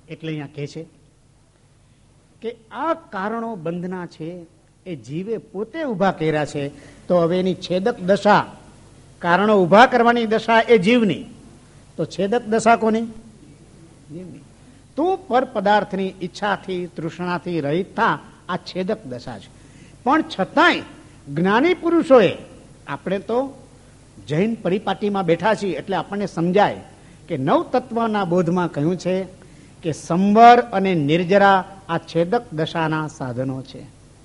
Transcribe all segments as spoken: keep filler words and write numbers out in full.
એટલે અહીંયા કહે છે કે આ કારણો બંધના છે એ જીવે પોતે ઉભા કર્યા છે. તો હવે એની છેદક દશા, કારણો ઉભા કરવાની દશા એ જીવની, તો છેદક દશા કોની? જીવની. તું પર પદાર્થની ઈચ્છાથી તૃષ્ણાથી રહિત થા, આ છેદક દશા છે. પણ છતાંય જ્ઞાની પુરુષોએ, આપણે તો જૈન પરિપાટીમાં બેઠા છીએ એટલે આપણને સમજાય કે નવ તત્વના બોધમાં કહ્યું છે કે સંવર અને નિર્જરા આ છેદક દશાના સાધનો છે.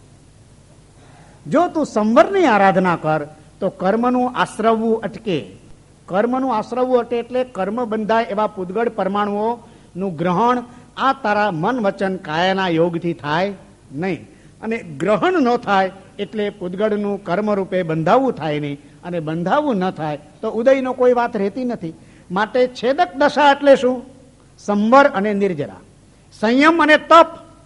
જો તું સંવરની આરાધના કર તો કર્મનું આશ્રવવું અટકે. કર્મનું આશ્રવવું અટકે એટલે કર્મ બંધાય એવા પૂદગળ પરમાણુઓનું ગ્રહણ આ તારા મન વચન કાયાના યોગથી થાય નહીં. અને ગ્રહણ ન થાય એટલે પૂદગળનું કર્મ રૂપે બંધાવવું થાય નહીં, અને બંધાવવું ન થાય તો ઉદયનો કોઈ વાત રહેતી નથી. માટે છેદક દશા એટલે શું? સંવર અને નિર્જરા, સંયમ અને તપ,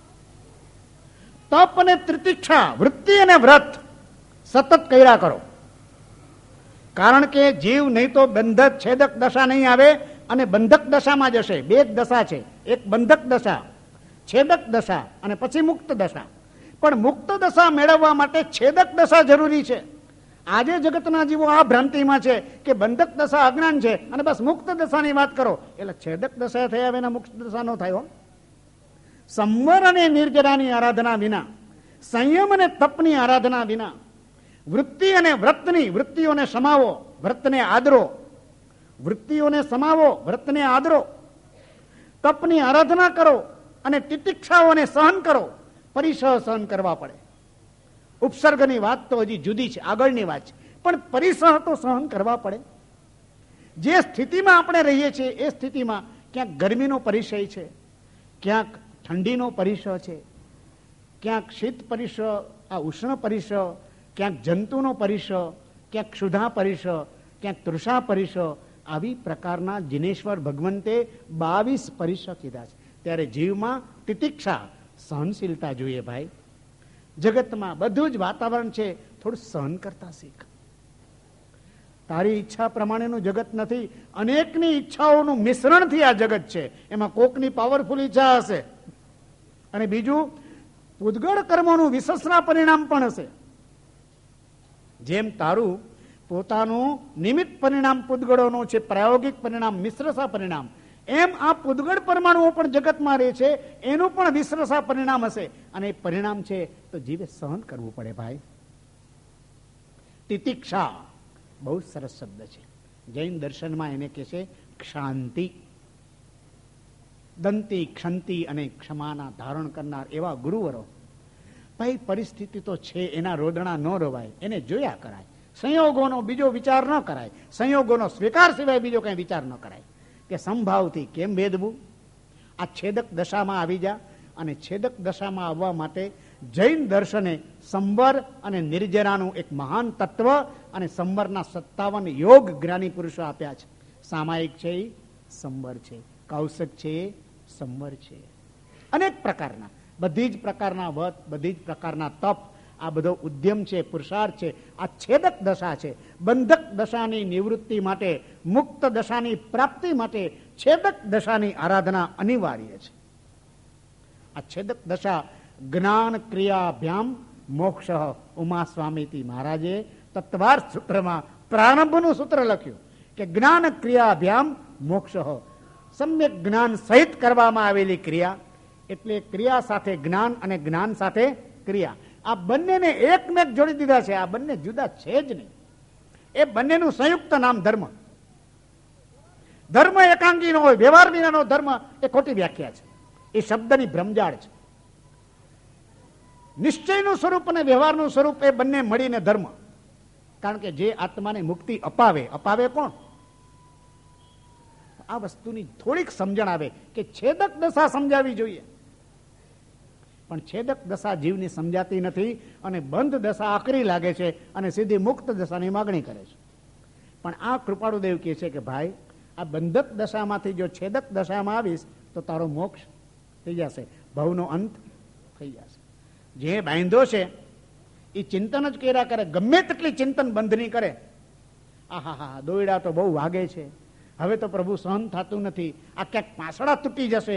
તપ અને ત્રિતિક્ષા, વૃત્તિ અને વ્રત સતત કર્યા કરો. કારણ કે જીવ નહીં તો બંધક છેદક દશા નહીં આવે અને બંધક દશામાં જશે. બે જ દશા છે, એક બંધક દશા, છેદક દશા, અને પછી મુક્ત દશા. પણ મુક્ત દશા મેળવવા માટે છેદક દશા જરૂરી છે. આજે જગતના જીવો આ ભ્રાંતિમાં છે કે બંધક દશા અજ્ઞાન છે અને બસ મુક્ત દશાની વાત કરો એટલે છેદક દશા થયા વિના મુક્ત દશા ન થાય. સંવર અને નિર્જરાની આરાધના વિના, સંયમ અને તપની આરાધના વિના, વૃત્તિ અને વ્રતની, વૃત્તિઓને સમાવો, વ્રતને આદરો, વૃત્તિઓને સમાવો, વ્રતને આદરો, તપની આરાધના કરો અને તિતિક્ષાઓને સહન કરો. પરિસહ સહન કરવા પડે. ઉપસર્ગની વાત તો હજી જુદી છે, આગળની વાત છે, પણ પરિસહ તો સહન કરવા પડે. જે સ્થિતિમાં આપણે રહીએ છીએ એ સ્થિતિમાં ક્યાંક ગરમીનો પરિસય છે, ક્યાંક ઠંડીનો પરિસહ છે, ક્યાંક શીત પરિસહ, આ ઉષ્ણ પરિસહ, ક્યાંક જંતુનો પરિસહ, ક્યાંક ક્ષુધા પરિસહ, ક્યાંક તૃષા પરિસહ, આવી પ્રકારના જિનેશ્વર ભગવંતે બાવીસ પરિસહ કીધા છે. ત્યારે જીવમાં તિતિક્ષા, સહનશીલતા જોઈએ ભાઈ. જગતમાં બધું જ વાતાવરણ છે, થોડું સહન કરતા શીખ. તારી ઈચ્છા પ્રમાણેનું જગત નથી, અનેકની ઈચ્છાઓનું મિશ્રણથી આ જગત છે. એમાં કોકની પાવરફુલ ઈચ્છા હશે અને બીજું પૂદગળ કર્મોનું વિશેષના પરિણામ પણ હશે. જેમ તારું પોતાનું નિમિત્ત પરિણામ પૂદગળોનું છે, પ્રાયોગિક પરિણામ મિશ્રસા પરિણામ, એમ આ પૂદગળ પરમાણુઓ પણ જગતમાં રહે છે, એનું પણ વિશ્રસા પરિણામ હશે. અને એ પરિણામ છે તો જીવે સહન કરવું પડે ભાઈ. તિતિક્ષા બહુ સરસ શબ્દ છે. જૈન દર્શનમાં એને કહે છે ક્ષાંતિ. દંતી, ક્ષંતિ અને ક્ષમાના ધારણ કરનાર એવા ગુરુવરો. ભાઈ પરિસ્થિતિ તો છે, એના રોદણા ન રોવાય, એને જોયા કરાય. સંયોગોનો બીજો વિચાર ન કરાય, સંયોગોનો સ્વીકાર સિવાય બીજો કઈ વિચાર ન કરાય. કે સંભાવથી કેમ ભેદવું? આ છેદક દશામાં આવી જા. અને છેદક દશામાં આવવા માટે જૈન દર્શને સંવર અને નિર્જરાનું એક મહાન તત્વ અને સંવરના સત્તાવન યોગ જ્ઞાની પુરુષો આપ્યા છે. સામાયિક છે એ સંવર છે, કૌશક છે એ સંવર છે. અનેક પ્રકારના, બધી જ પ્રકારના વ્રત, બધી જ પ્રકારના તપ, આ બધો ઉદ્યમ છે, પુરુષાર્થ છે. આ છેદક દશા છે. બંધક દશાની નિવૃત્તિ માટે, મુક્ત દશાની પ્રાપ્તિ માટે છેદક દશાની આરાધના અનિવાર્ય છે. આ છેદક દશા જ્ઞાન ક્રિયાભ્યામ મોક્ષ. ઉમા સ્વામીજી મહારાજે તત્વાર્થ સૂત્રમાં પ્રારંભનું સૂત્ર લખ્યું કે જ્ઞાન ક્રિયાભ્યામ મોક્ષ. સમ્યક જ્ઞાન સહિત કરવામાં આવેલી ક્રિયા એટલે ક્રિયા સાથે જ્ઞાન અને જ્ઞાન સાથે ક્રિયા, આ બંનેને એકમેક જોડી દીધા છે. આ બંને જુદા છે જ નહીં. એ બંનેનું સંયુક્ત નામ ધર્મ. ધર્મ એકાંગી નો હોય, વ્યવહાર વિનાનો ધર્મ એ ખોટી વ્યાખ્યા છે, એ શબ્દની ભ્રમજાળ છે. નિશ્ચયનું સ્વરૂપ અને વ્યવહારનું સ્વરૂપ એ બંને મળીને ધર્મ. કારણ કે જે આત્માને મુક્તિ અપાવે, અપાવે કોણ? આ વસ્તુની થોડીક સમજણ આવે કે છેદક દશા સમજાવી જોઈએ, પણ છેદક દશા જીવની સમજાતી નથી અને બંધ દશા આકરી લાગે છે અને સીધી મુક્ત દશાની માગણી કરે છે. પણ આ કૃપાળુદેવ કહે છે કે ભાઈ, આ બંધક દશામાંથી જો છેદક દશામાં આવીશ તો તારો મોક્ષ થઈ જશે, ભવનો અંત થઈ જશે. જે બાંધો છે એ ચિંતન જ કર્યા કરે, ગમે તેટલી ચિંતન બંધ નહીં કરે. આહા હા, દોયડા તો બહુ વાગે છે, હવે તો પ્રભુ સહન થતું નથી, આ ક્યાંક પાંસડા તૂટી જશે,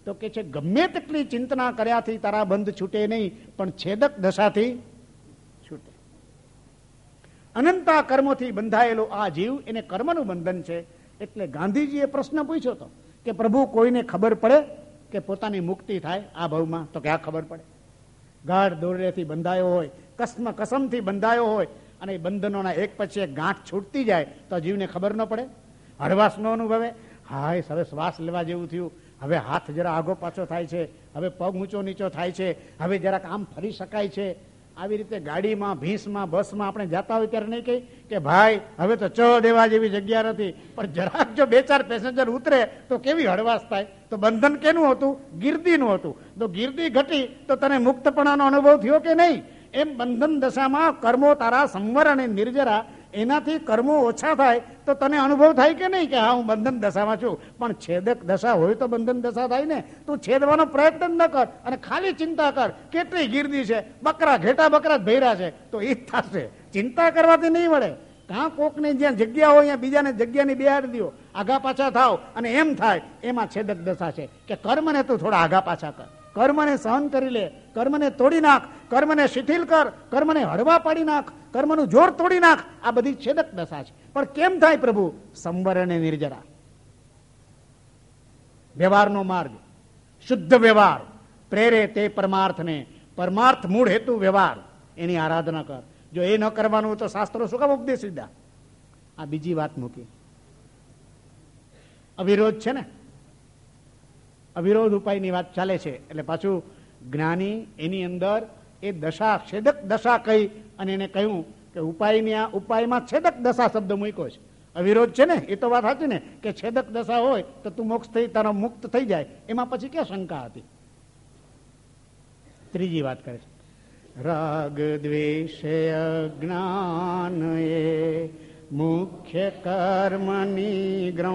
તો કે છે ગમે તેટલી ચિંતના કર્યાથી તારા બંધ છૂટે નહીં, પણ છેદક દશાથી છૂટે. અનંતા કર્મોથી બંધાયેલો આ જીવ, એને કર્મનું બંધન છે. એટલે ગાંધીજીએ પ્રશ્ન પૂછ્યો હતો કે પ્રભુ કોઈને ખબર પડે કે પોતાની મુક્તિ થાય આ ભાવમાં? તો કે આ ખબર પડે. ગાઢ દોરડેથી બંધાયો હોય, કસમ કસમથી બંધાયો હોય, અને એ બંધનોના એક પછી એક ગાંઠ છૂટતી જાય તો જીવને ખબર ન પડે? હળવાશ ન અનુભવે? હાય હવે શ્વાસ લેવા જેવું થયું, હવે હાથ જરા આગો પાછો થાય છે, હવે પગ ઊંચો નીચો થાય છે, હવે જરાક આમ ફરી શકાય છે. આવી રીતે ગાડીમાં, ભીંસમાં, બસમાં આપણે જતા હોય ત્યારે નહીં કહી કે ભાઈ હવે તો ચ દેવા જેવી જગ્યા નથી, પણ જરાક જો બે ચાર પેસેન્જર ઉતરે તો કેવી હળવાશ થાય. તો બંધન કેનું હતું? ગીર્દીનું હતું. તો ગીર્દી ઘટી તો તને મુક્તપણાનો અનુભવ થયો કે નહીં? એમ બંધન દશામાં કર્મો તારા સંવર અને નિર્જરા, એનાથી કર્મો ઓછા થાય તો તને અનુભવ થાય કે નહીં કે હા હું બંધન દશામાં છું? પણ છેદક દશા હોય તો બંધન દશા થાય ને. તું છેદવાનો પ્રયત્ન ન કર અને ખાલી ચિંતા કર કેટલી ગીર્દી છે, બકરા ઘેટા બકરા જ ભર્યા છે, તો એ જ થશે. ચિંતા કરવાથી નહીં મળે. કાં કોકને જ્યાં જગ્યા હોય ત્યાં બીજાને જગ્યાની બેહાડી દો, આગા પાછા થાવ અને એમ થાય, એમાં છેદક દશા છે. કે કર્મને તું થોડા આગા પાછા કર, કર્મને સહન કરી લે, કર્મને તોડી નાખ, કર્મને શિથિલ કર, કર્મને હળવા પાડી નાખ, કર્મનું જોર તોડી નાખ. આ બધી છેદક દશા છે. પણ કેમ થાય પ્રભુ? સંવર અને નિર્જરા, વ્યવહારનો માર્ગ, શુદ્ધ વ્યવહાર પ્રેરે તે પરમાર્થને. પરમાર્થ મૂળ હેતુ વ્યવહાર, એની આરાધના કર. જો એ ન કરવાનું તો શાસ્ત્રો શું કામ ઉપદેશ દીધા? આ બીજી વાત મૂકી. અવિરોધ છે ને, અવિરોધ ઉપાયની વાત ચાલે છે. એટલે પાછું જ્ઞાની એની અંદર એ દશા, છેદક દશા કહી અને એને કહ્યું કે ઉપાયની આ ઉપાયમાં છેદક દશા શબ્દ મૂક્યો છે. અવિરોધ છે ને, એ તો વાત હતી ને કે છેદક દશા હોય તો તું મોક્ષ થઈ, તારો મુક્ત થઈ જાય. એમાં પછી ક્યાં શંકા હતી? ત્રીજી વાત કરે છે, રાગ દ્વેષે અજ્ઞાન એ મુખ્ય કર્મની ગ્રમ,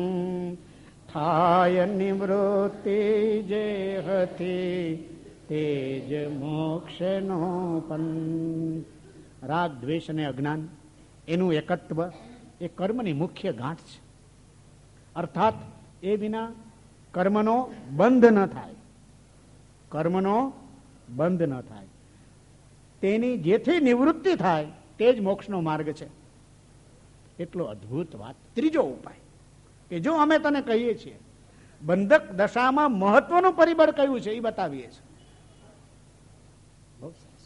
થાય નિવૃત્તિ જે હતી તેજ મોક્ષનો પંથ. રાગ દ્વેષ અને અજ્ઞાન એનું એકત્વ એ કર્મની મુખ્ય ગાંઠ છે. અર્થાત એ વિના કર્મનો બંધ ન થાય, કર્મનો બંધ ન થાય. તેની જેથી નિવૃત્તિ થાય તે જ મોક્ષનો માર્ગ છે. એટલો અદ્ભુત વાત. ત્રીજો ઉપાય કે જો અમે તને કહીએ છીએ બંધક દશામાં મહત્વનું પરિબળ કયું છે એ બતાવીએ છીએ. બહુ સરસ.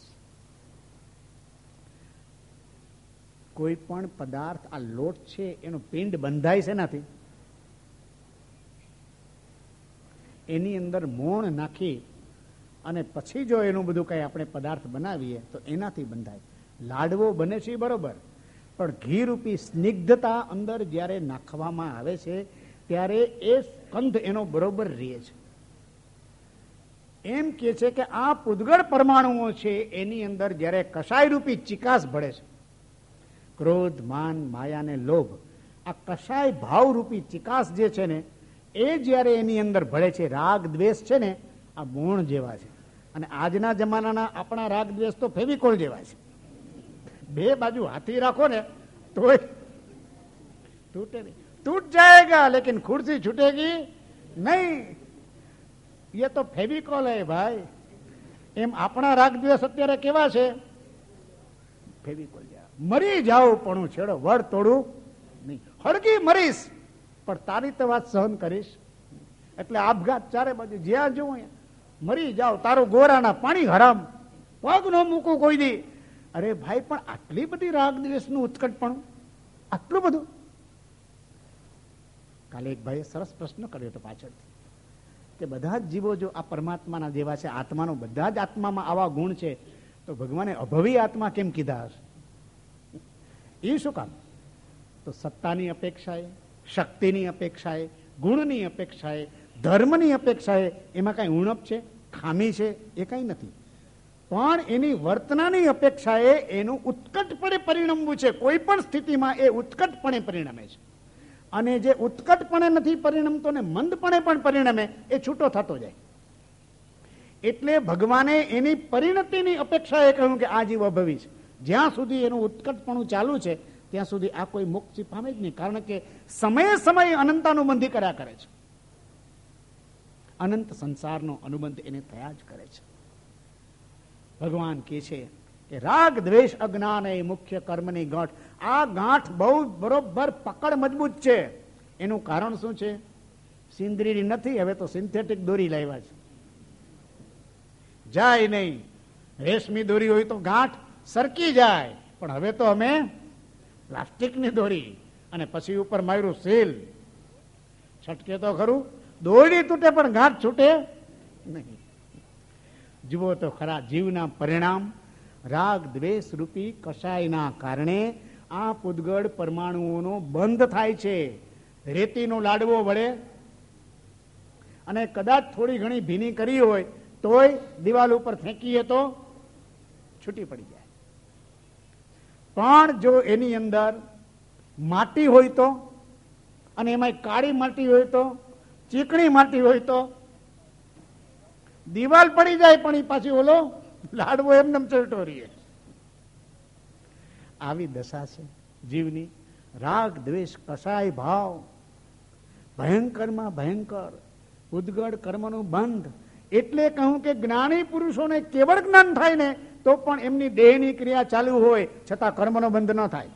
કોઈ પણ પદાર્થ, આ લોટ છે એનો પિંડ બંધાય છે નથી, એની અંદર મોણ નાખી અને પછી જો એનું બધું કઈ આપણે પદાર્થ બનાવીએ તો એનાથી બંધાય. લાડવો બને છે બરોબર, પણ ઘી રૂપી સ્નિગ્ધતા અંદર જ્યારે નાખવામાં આવે છે ત્યારે એ સ્કંધ એનો બરોબર રહે છે. એમ કે છે કે આ પૂદગળ પરમાણુઓ છે એની અંદર જ્યારે કષાય રૂપી ચિકાસ ભળે છે, ક્રોધ, માન, માયા ને લોભ, આ કષાય ભાવ રૂપી ચિકાસ જે છે ને એ જ્યારે એની અંદર ભળે છે, રાગ દ્વેષ છે ને આ મોણ જેવા છે. અને આજના જમાનાના આપણા રાગ દ્વેષ તો ફેવિકોલ જેવા છે. બે બાજુ હાથી રાખો ને તોય તૂટે નહીં. टूट जाएगा लेकिन खुर्सी छूटेगी नहीं. ये तो फेविकोल है भाई. એમ આપણા રાગ દ્વેષ અત્યારે કેવા છે? ફેવિકોલ જેવા. મરી જાવ પણ છેડો વડ તોડું નહીં. હળગી મરીશ પણ તારી તો વાત સહન કરીશ. એટલે આપઘાત ચારે બાજુ જ્યાં જોઉં મરી જાવ, તારું ગોરાના પાણી હરામ, પગ ન મૂકું કોઈ દી. અરે ભાઈ, પણ આટલી બધી રાગ દ્વેષનું ઉત્કટપણું, આટલું બધું. કાલે એક ભાઈએ સરસ પ્રશ્ન કર્યો હતો પાછળથી કે બધા જ જીવો જો આ પરમાત્માના જેવા છે, આત્માનો બધા જ આત્મામાં આવા ગુણ છે, તો ભગવાને અભવી આત્મા કેમ કીધા હશે? એ શું કામ? તો સત્તાની અપેક્ષાએ, શક્તિની અપેક્ષાએ, ગુણની અપેક્ષાએ, ધર્મની અપેક્ષાએ એમાં કઈ ઉણપ છે, ખામી છે? એ કઈ નથી. પણ એની વર્તનાની અપેક્ષાએ એનું ઉત્કટપણે પરિણમવું છે. કોઈ પણ સ્થિતિમાં એ ઉત્કટપણે પરિણમે છે. અને જે ઉત્કટપણે નથી પરિણમતો ને મંદપણે પણ પરિણમે, એ છૂટો થતો જાય. એટલે ભગવાને એની પરિણતિની અપેક્ષાએ કહ્યું કે આ જીવ અભવી છે. જ્યાં સુધી એનું ઉત્કટપણું ચાલુ છે ત્યાં સુધી આ કોઈ મુક્તિ પામે જ નહીં. કારણ કે સમયે સમયે અનંતાનુબંધી કર્યા કરે છે. અનંત સંસારનો અનુબંધ એને થયા જ કરે છે. ભગવાન કહે છે કે રાગ દ્વેષ અજ્ઞાન એ મુખ્ય કર્મની ગાંઠ. આ ગાંઠ બહુ બરોબર પકડ મજબૂત છે. એનું કારણ શું છે? સિંદરી નથી, હવે તો સિન્થેટિક દોરી લાવ્યા છે. જાય નહીં. રેશમી દોરી હોય તો ગાંઠ સરકી જાય, પણ હવે તો અમે પ્લાસ્ટિકની દોરી અને પછી ઉપર માર્યું સીલ. છટકે તો ખરું, દોરડી તૂટે પણ ગાંઠ છૂટે નહીં. જુઓ તો ખરા જીવના પરિણામ રાગ દ્વેષ રૂપી કષાયના કારણે આ પૂદગળ પરમાણુઓનો બંધ થાય છે. રેતીનો લાડવો વડે અને કદાચ થોડી ઘણી ભીની કરી હોય તોય દિવાલ ઉપર ફેંકીએ તો છૂટી પડી જાય. પણ જો એની અંદર માટી હોય તો, અને એમાં કાળી માટી હોય તો, ચીકણી માટી હોય તો દિવાલ પડી જાય, પણ એ પાછી ઓલો લાડવો એમને ચડતો રહીએ. આવી દશા છે જીવની. રાગ દ્વેષ કસાય ભાવ ભયંકરમાં ભયંકર ઉદ્ગળ કર્મનું બંધ. એટલે કહું કે જ્ઞાની પુરુષોને કેવળ જ્ઞાન થાય ને તો પણ એમની દેહની ક્રિયા ચાલુ હોય છતાં કર્મનો બંધ ન થાય.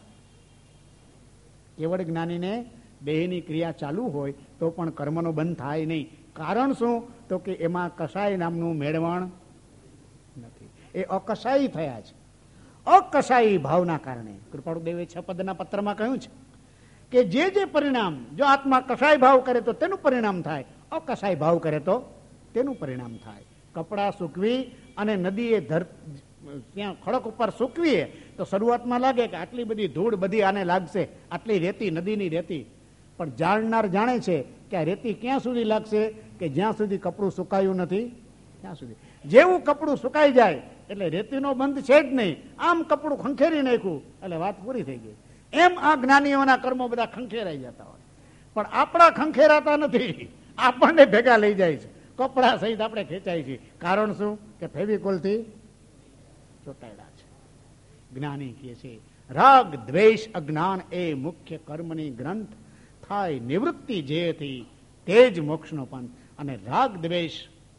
કેવળ જ્ઞાનીને દેહની ક્રિયા ચાલુ હોય તો પણ કર્મનો બંધ થાય નહીં. કારણ શું? તો કે એમાં કસાય નામનું મેળવણ નથી. એ અકસાયી થયા છે. અકસાયી ભાવના કારણે કૃપાળુદેવે છ પદના પત્રમાં કહ્યું છે કે જે જે પરિણામ, જો આત્મા કસાય ભાવ કરે તો તેનું પરિણામ થાય, અકસાય ભાવ કરે તો તેનું પરિણામ થાય. કપડાં સૂકવી અને નદીએ ધર ત્યાં ખડક ઉપર સૂકવીએ તો શરૂઆતમાં લાગે કે આટલી બધી ધૂળ બધી આને લાગશે, આટલી રેતી, નદીની રેતી. પણ જાણનાર જાણે છે કે આ રેતી ક્યાં સુધી લાગશે? કે જ્યાં સુધી કપડું સુકાયું નથી ત્યાં સુધી. જેવું કપડું સુકાઈ જાય એટલે રેતીનો બંધ છે જ નહીં. આમ કપડું ખંખેરી નાખ્યું એટલે વાત પૂરી થઈ ગઈ. એમ આ જ્ઞાનીઓના કર્મો બધા ખંખેરાઈ જતા હોય. પણ આપણા ખંખેરાતા નથી, આપણને ભેગા લઈ જાય છે. કપડા સહિત આપણે ખેંચાય છે. કારણ શું? કે ફેવિકોલથી ચોટાડ્યા છે. જ્ઞાની કહે છે રાગ દ્વેષ અજ્ઞાન એ મુખ્ય કર્મની ગ્રંથ થાય નિવૃત્તિ જેથી તે જ મોક્ષનો પંથ. અને રાગ દ્વેષ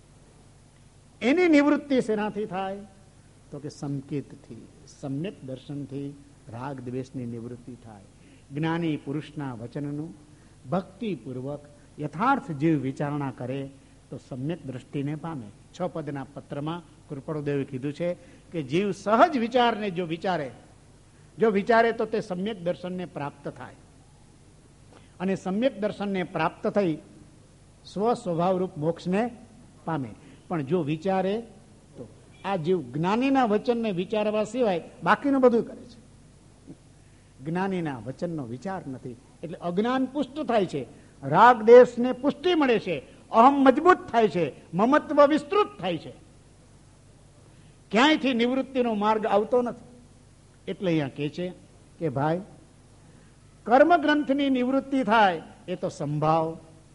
એની નિવૃત્તિ શેનાથી થાય? તો કે સંકેતથી, સમ્યક દર્શનથી રાગ દ્વેષની નિવૃત્તિ થાય. જ્ઞાની પુરુષના વચનનું ભક્તિપૂર્વક યથાર્થ જીવ વિચારણા કરે તો સમ્યક દ્રષ્ટિને પામે. છ પદના પત્રમાં કૃપાળુદેવે કીધું છે કે જીવ સહજ વિચારને જો વિચારે જો વિચારે તો તે સમ્યક દર્શનને પ્રાપ્ત થાય. અને સમ્યક દર્શનને પ્રાપ્ત થઈ સ્વ સ્વભાવરૂપ મોક્ષને પામે. પણ જો વિચારે તો આ જીવ જ્ઞાનીના વચનને વિચારવા સિવાય બાકીનું બધું કરે છે. જ્ઞાનીના વચનનો વિચાર નથી એટલે અજ્ઞાન પુષ્ટ થાય છે, રાગ દેશને પુષ્ટિ મળે છે, અહમ મજબૂત થાય છે, મમત્વ વિસ્તૃત થાય છે. ક્યાંયથી નિવૃત્તિનો માર્ગ આવતો નથી. એટલે અહીંયા કહે છે કે ભાઈ કર્મ ગ્રંથની નિવૃત્તિ થાય એ તો સંભાવ,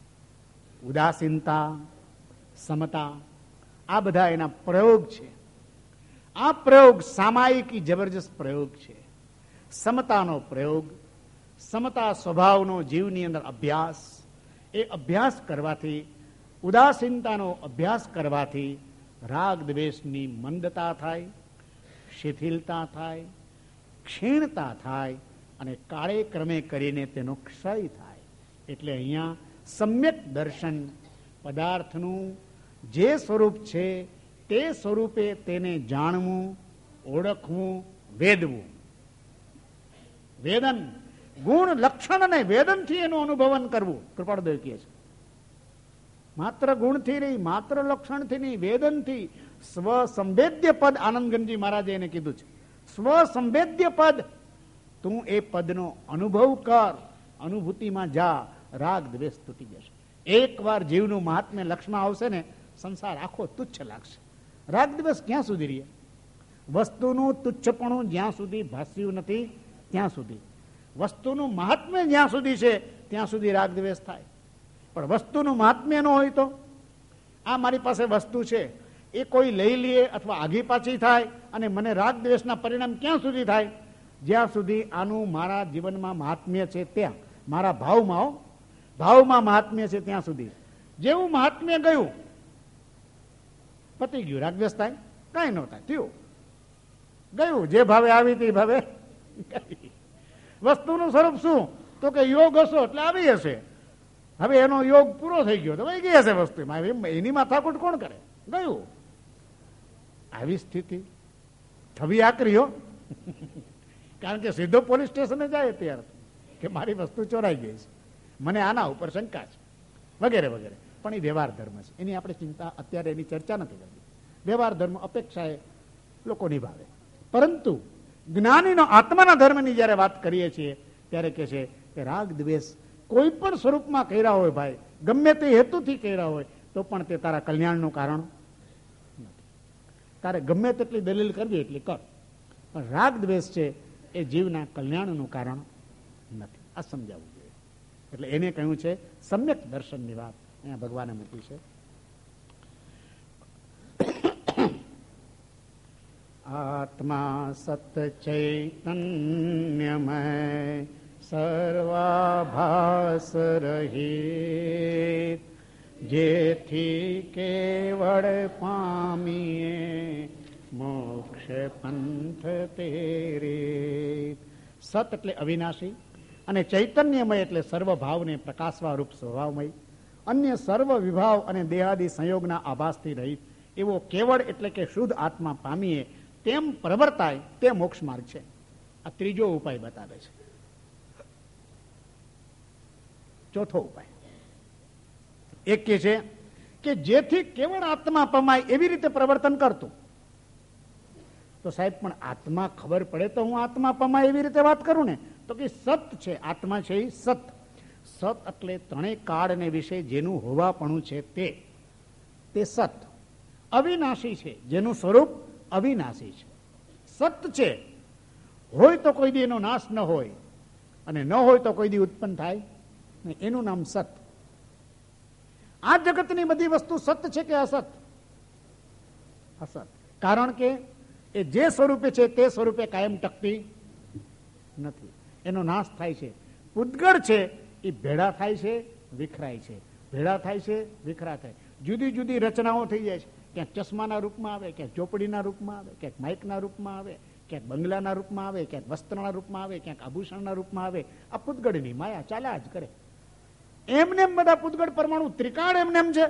ઉદાસીનતા, સમતા, આ બધા એના પ્રયોગ છે. આ પ્રયોગ સામાયિકી જબરજસ્ત પ્રયોગ છે. સમતાનો પ્રયોગ, સમતા સ્વભાવનો જીવની અંદર અભ્યાસ, એ અભ્યાસ કરવાથી, ઉદાસીનતાનો અભ્યાસ કરવાથી રાગ દ્વેષની મંદતા થાય, શિથિલતા થાય, ક્ષીણતા થાય અને કાળે ક્રમે કરીને તેનો ક્ષય થાય. એટલે અહીંયા સમ્યક દર્શન પદાર્થનું જે સ્વરૂપ છે તે સ્વરૂપે તેને જાણવું, ઓળખવું, વેદવું. વેદન, ગુણ, લક્ષણ અને વેદનથી એનું અનુભવન કરવું. કૃપાળુદેવ કહે છે માત્ર ગુણથી નહીં, માત્ર લક્ષણથી નહીં, વેદનથી. સ્વ સંવેદ્ય પદ આનંદગંજી મહારાજે એને કીધું છે. સ્વ સંવેદ્ય પદ, તું એ પદનો અનુભવ કર, અનુભૂતિમાં જા, રાગ દ્વેષ તૂટી જશે. એક વાર જીવનું મહાત્મ્ય લક્ષમાં આવશે ને સંસાર આખો તુચ્છ લાગશે. રાગ દ્વેષ ક્યાં સુધી રહે? વસ્તુનું તુચ્છપણું જ્યાં સુધી ભાસ્યું નથી ત્યાં સુધી, વસ્તુનું મહાત્મ્ય જ્યાં સુધી છે ત્યાં સુધી રાગ દ્વેષ થાય. પણ વસ્તુનું મહાત્મ્ય ન હોય તો, આ મારી પાસે વસ્તુ છે, એ કોઈ લઈ લે અથવા આગી પાછી થાય અને મને રાગ દ્વેષના પરિણામ ક્યાં સુધી થાય? જ્યાં સુધી આનું મારા જીવનમાં મહાત્મ્ય છે ત્યાં, મારા ભાવમાં ભાવમાં મહાત્મ્ય છે ત્યાં સુધી. જેવું મહાત્મ્ય ગયું, પતી ગયું. રાગદ્વેષ થાય? કઈ ન થાય, થયું ગયું. જે ભાવે આવી તે ભાવે વસ્તુનું સ્વરૂપ શું? તો કે યોગ હશો એટલે આવી હશે. હવે એનો યોગ પૂરો થઈ ગયો તો વહી ગઈ હશે વસ્તુ. એની માથાકૂટ કોણ કરે? ગયું. આવી સ્થિતિ થવી આકરી હો. કારણ કે સીધો પોલીસ સ્ટેશને જાય ત્યારે કે મારી વસ્તુ ચોરાઈ ગઈ છે, મને આના ઉપર શંકા છે, વગેરે વગેરે. પણ એ વ્યવહાર ધર્મ છે, એની આપણે ચિંતા અત્યારે એની ચર્ચા નથી કરવી. વ્યવહાર ધર્મ અપેક્ષાએ લોકો નિભાવે. પરંતુ જ્ઞાનીનો આત્માના ધર્મની જયારે વાત કરીએ છીએ ત્યારે કે છે કે રાગ દ્વેષ કોઈ પણ સ્વરૂપમાં કર્યા હોય ભાઈ, ગમે તે હેતુથી કર્યા હોય તો પણ તે તારા કલ્યાણનું કારણ નથી. તારે ગમે તેટલી દલીલ કરવી એટલી કર, પણ રાગ દ્વેષ છે એ જીવના કલ્યાણનું કારણ નથી. આ સમજાવવું જોઈએ. એટલે એને કહ્યું છે સમ્યક દર્શનની વાત અહીંયા ભગવાને મૂકી છે. આત્મા સત ચૈતન્યમય સર્વાભાસ રહિત, જેથી કેવળ પામીએ મોક્ષ પંથ તેરે. સત એટલે અવિનાશી અને ચૈતન્યમય એટલે સર્વભાવને પ્રકાશવા રૂપ સ્વભાવમય, અન્ય સર્વ વિભાવ અને દેહાદી સંયોગના આભાસથી રહિત એવો કેવળ એટલે કે શુદ્ધ આત્મા પામીએ તેમ પ્રવર્તાય તે મોક્ષ માર્ગ છે. આ ત્રીજો ઉપાય બતાવે છે. ચોથો ઉપાય એક કે છે કે જેથી કેવળ આત્મા પમાય એવી રીતે પ્રવર્તન કરતું. તો સાહેબ પણ આત્મા ખબર પડે તો હું આત્મા પમાય એવી રીતે વાત કરું ને? તો કે સત છે, આત્મા છે એ સત. સત એટલે ત્રણેય કાળ ને વિશે જેનું હોવાપણું છે તે તે સત. અવિનાશી છે, જેનું સ્વરૂપ અવિનાશી છે. સત છે, હોય તો કોઈ દી એનો નાશ ન હોય અને ન હોય તો કોઈ દી ઉત્પન્ન થાય, એનું નામ સત. આ જગતની બધી વસ્તુ સત છે કે અસત? અસત. કારણ કે એ જે સ્વરૂપે છે તે સ્વરૂપે કાયમ ટકતી નથી, એનો નાશ થાય છે. પૂતગળ છે એ ભેળા થાય છે, વિખરાય છે, ભેળા થાય છે, વિખરા થાય. જુદી જુદી રચનાઓ થઈ જાય છે. ક્યાંક ચશ્માના રૂપમાં આવે, ક્યાંક ચોપડીના રૂપમાં આવે, ક્યાંક માઇકના રૂપમાં આવે, ક્યાંક બંગલાના રૂપમાં આવે, ક્યાંક વસ્ત્રના રૂપમાં આવે, ક્યાંક આભૂષણના રૂપમાં આવે. આ પૂતગળની માયા ચાલ્યા જ કરે. એમને એમ બધા પૂતગળ પરમાણુ ત્રિકાળ એમને એમ છે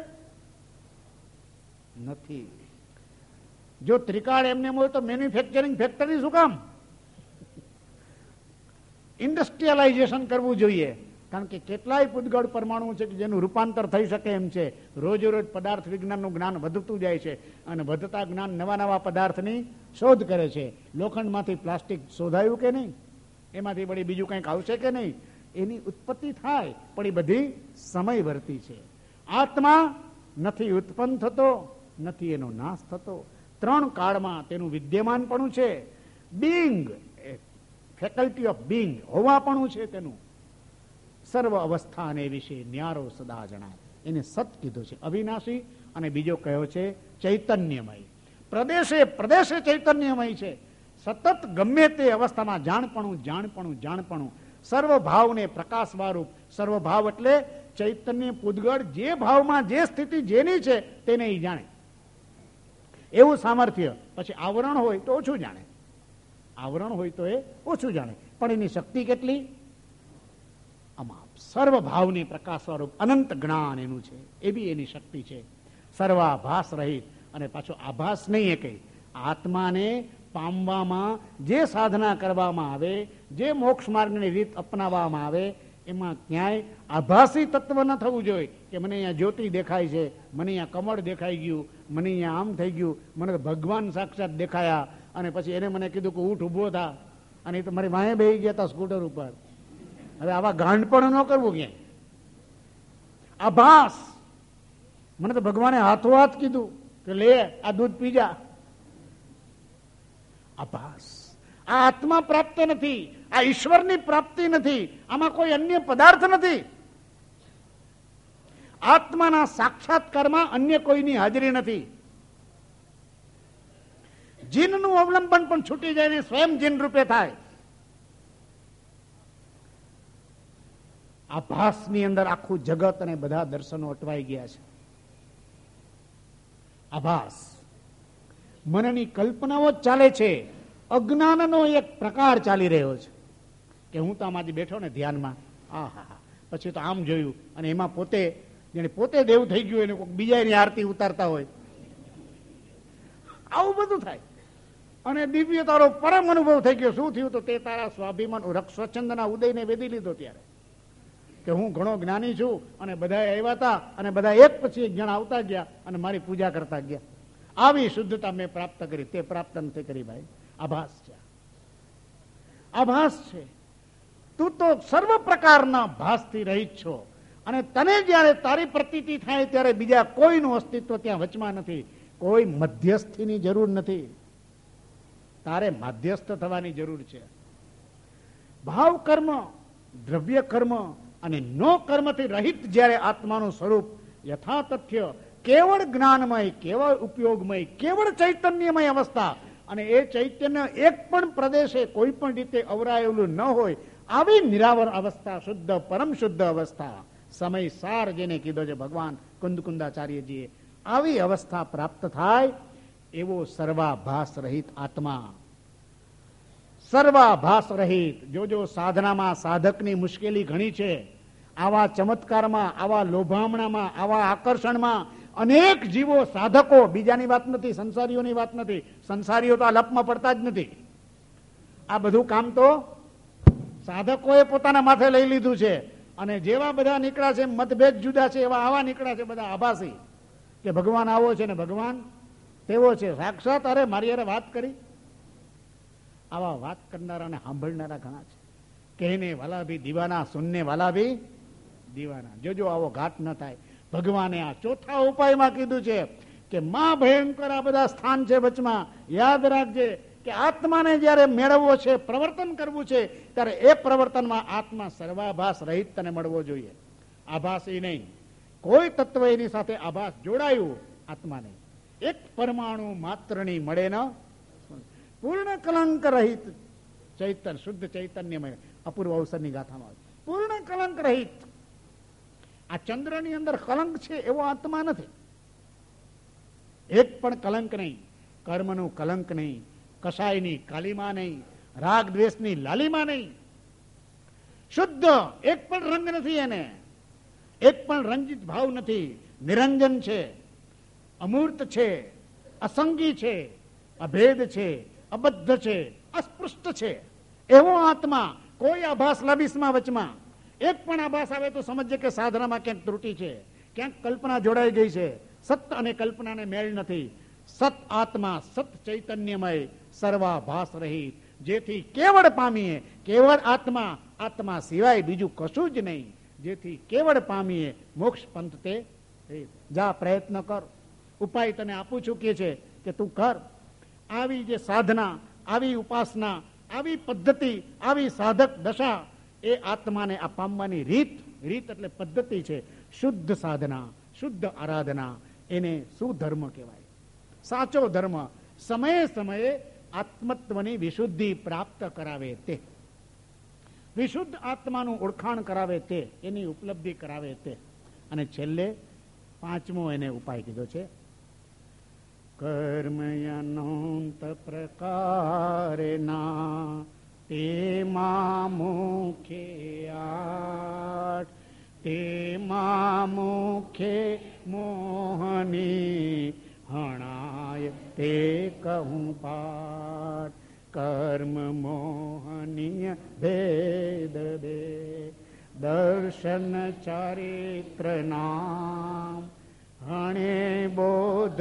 નથી. જો ત્રિકાળ એમને હોય તો મેન્યુફેક્ચરિંગ ફેક્ટરી શું કામ? ઇન્ડસ્ટ્રીયલાઇઝેશન કરવું જોઈએ. કારણ કે કેટલાય પૂતગળ પરમાણુ છે કે જેનું રૂપાંતર થઈ શકે એમ છે. રોજ રોજ પદાર્થ વિજ્ઞાનનું જ્ઞાન વધતું જાય છે અને વધતા જ્ઞાન નવા નવા પદાર્થની શોધ કરે છે. લોખંડમાંથી પ્લાસ્ટિક શોધાયું કે નહીં? એમાંથી વળી બીજું કંઈક આવશે કે નહીં? એની ઉત્પત્તિ થાય, પણ એ બધી સમય વર્તી છે. આત્મા નથી ઉત્પન્ન થતો, નથી એનો નાશ થતો. ત્રણ કાળમાં તેનું વિદ્યમાનપણું છે. બિંગ, ફેકલ્ટી ઓફ બિંગ, હોવાપણું છે તેનું. સર્વ અવસ્થાને વિશે ન્યારો સદા જણાય, એને સત કીધું છે. અવિનાશી અને બીજો કયો છે ચૈતન્યમય. પ્રદેશે પ્રદેશે ચૈતન્યમય છે. સતત ગમે તે અવસ્થામાં જાણપણું જાણપણું જાણપણું. સર્વભાવને પ્રકાશવારૂપ. સર્વભાવ એટલે ચૈતન્ય પૂતગળ જે ભાવમાં જે સ્થિતિ જેની છે તેને એ જાણે એવું સામર્થ્ય. પછી આવરણ હોય તો ઓછું જાણે, આવરણ હોય તો એ ઓછું જાણે, પણ એની શક્તિ કેટલી? આમાં સર્વભાવની પ્રકાશ સ્વરૂપ અનંત જ્ઞાન એનું છે, એ બી એની શક્તિ છે. સર્વાભાસ રહિત. અને પાછો આભાસ નહીં એ કઈ આત્માને પામવામાં જે સાધના કરવામાં આવે, જે મોક્ષ માર્ગની રીત અપનાવવામાં આવે, એમાં ક્યાંય આભાસી તત્વ ન થવું જોઈએ કે મને અહીંયા જ્યોતિ દેખાય છે, મને અહીંયા કમળ દેખાઈ ગયું, મને અહીંયા આમ થઈ ગયું, મને તો ભગવાન સાક્ષાત દેખાયા અને પછી એને મને કીધું કે ઊઠ ઉભો થા અને એ તો મારી વાંહે બેસી ગયા હતા સ્કૂટર ઉપર. હવે આવા ગાંડપણ ન કરવું ક્યાંય. આભાસ, મને તો ભગવાને હાથો હાથ કીધું કે લે આ દૂધ પી જા. આભાસ. આ આત્મા પ્રાપ્ત નથી, આ ઈશ્વરની પ્રાપ્તિ નથી, આમાં કોઈ અન્ય પદાર્થ નથી. આત્માના સાક્ષાત્કારમાં અન્ય કોઈની હાજરી નથી. જીનનું અવલંબન પણ છૂટી જાય ને સ્વયં જીન રૂપે થાય. આભાસની અંદર આખું જગત અને બધા દર્શનો અટવાઈ ગયા છે. આભાસ મનની કલ્પનાઓ જ ચાલે છે. અજ્ઞાનનો એક પ્રકાર ચાલી રહ્યો છે કે હું તો આમાંથી બેઠો ને ધ્યાનમાં, આ હા હા પછી તો આમ જોયું, અને એમાં પોતે જેને પોતે દેવ થઈ ગયું એને કોઈ બીજાની આરતી ઉતારતા હોય, આવું બધું થાય. અને દિવ્ય તારો પરમ અનુભવ થઈ ગયો. શું થયું? તો તે તારા સ્વાભિમાન સ્વચ્છંદના ઉદયને વેદી લીધો ત્યારે કે હું ઘણો જ્ઞાની છું અને બધા આવ્યા હતા અને બધા એક પછી એક જણ આવતા ગયા અને મારી પૂજા કરતા ગયા. આવી શુદ્ધતા મેં પ્રાપ્ત કરી. તે પ્રાપ્ત નથી કરી ભાઈ. આભાસ છે, આભાસ છે. તું તો સર્વ પ્રકારના ભાસથી રહિત છો. અને તને જયારે તારી પ્રતીતિ થાય ત્યારે બીજા કોઈનું અસ્તિત્વ ત્યાં વચમાં નથી. કોઈ મધ્યસ્થીની જરૂર નથી. તારે માધ્યસ્થ થવાની જરૂર છે. ભાવ કર્મ, દ્રવ્ય કર્મ અને નો કર્મથી રહિત જ્યારે આત્માનું સ્વરૂપ યથા તથ્ય કેવળ જ્ઞાનમય, કેવળ ઉપયોગમય, કેવળ ચૈતન્યમય અવસ્થા, અને એ ચૈતન્ય એક પણ પ્રદેશે કોઈ પણ રીતે અવરાયેલું ન હોય, આવી નિરાવર અવસ્થા, શુદ્ધ પરમ શુદ્ધ અવસ્થા, સમય સાર જેને કીધો છે ભગવાન કુંદકુંદાચાર્યજીએ, આવી અવસ્થા પ્રાપ્ત થાય એવો સર્વાભાસ રહિત આત્મા, સર્વાભાસ રહિત. જોજો સાધનામાં સાધકની મુશ્કેલી ઘણી છે. આવા ચમત્કારમાં, આવા લોભામણામાં, આવા આકર્ષણમાં અનેક જીવો સાધકો, બીજાની વાત નથી, સંસારીઓની વાત નથી, સંસારીઓ તો આ લપમાં પડતા જ નથી. આ બધું કામ તો સાધકોએ પોતાના માથે લઈ લીધું છે. અને જેવા બધા નીકળ્યા છે, મતભેદ જુદા છે, એવા આવા નીકળ્યા છે બધા આભાસી કે ભગવાન આવો છે ને ભગવાન તેવો છે. સાક્ષાત અરે મારી યારે વાત કરી. આવા વાત કરનારા અને સાંભળનારા ઘણા છે. કહેને વાલા ભી દીવાના, સુનને વાલા ભી દીવાના. જોજો આવો ઘાટ ન થાય. ભગવાને આ ચોથા ઉપાયમાં કીધું છે કે માં ભયંકર આ બધા સ્થાન છે વચમાં. યાદ રાખજે કે આત્માને જયારે મેળવવો છે, પ્રવર્તન કરવું છે, ત્યારે એ પ્રવર્તનમાં આત્મા સર્વાભાસ રહિત તને મળવો જોઈએ. આભાસ એ નહીં, કોઈ તત્વ એની સાથે આભાસ જોડાયું આત્માને એક પરમાણુ માત્રની મળે ન. પૂર્ણ કલંક રહિત ચૈતન્ય, શુદ્ધ ચૈતન્યમય. અપૂર્વ અવસરની ગાથામાં પૂર્ણ કલંક રહિત. આ ચંદ્રની અંદર કલંક છે એવો આત્મા નથી. એક પણ કલંક નહીં. કર્મનું કલંક નહીં, કસાયની કાલીમાં નહીં, રાગ દ્વેષની લાલીમાં નહીં. શુદ્ધ, એક પણ રંગ નથી એને, એક પણ રંજિત ભાવ નથી. નિરંજન છે, અમૂર્ત છે, અસંગી છે, અભેદ છે, અબદ્ધ છે, અસ્પૃષ્ટ છે. એવો આત્મા. કોઈ આભાસ લબીસમાં વચમાં એક પણ આભાસ આવે તો સમજે કે સાધનામાં ક્યાંક ત્રુટિ છે, ક્યાંક કલ્પના જોડાઈ ગઈ છે. સત અને કલ્પનાને મેળ નથી. સત આત્મા, સત ચૈતન્યમય, સર્વાભાસ રહિત, જેથી કેવળ પામીએ. કેવળ આત્મા, આત્મા સિવાય બીજું કશું જ નહીં. જેથી કેવળ પામીએ મોક્ષ પંથ તે. જા પ્રયત્ન કર. ઉપાય તને આપું છું કે છે કે તું કર. આવી જે સાધના, આવી ઉપાસના, આવી પદ્ધતિ, આવી સાધક દશા, એ આત્માને આ પામવાની રીત. રીત એટલે પદ્ધતિ છે. શુદ્ધ સાધના, શુદ્ધ આરાધના, એને સુધર્મ કહેવાય. સાચો ધર્મ સમયે સમયે આત્મત્વની વિશુદ્ધિ પ્રાપ્ત કરાવે તે, વિશુદ્ધ આત્માનું ઓળખાણ કરાવે તે, એની ઉપલબ્ધિ કરાવે તે. અને છેલ્લે પાંચમો એને ઉપાય કીધો છે. કર્મયનોંત પ્રકારના તેમાં મુખે આઠ, તેમાં મુખે મોહની હણાય તે કહું પાઠ. કર્મ મોહનીય ભેદ બે, દર્શન ચારિત્ર નામ, હણે બોધ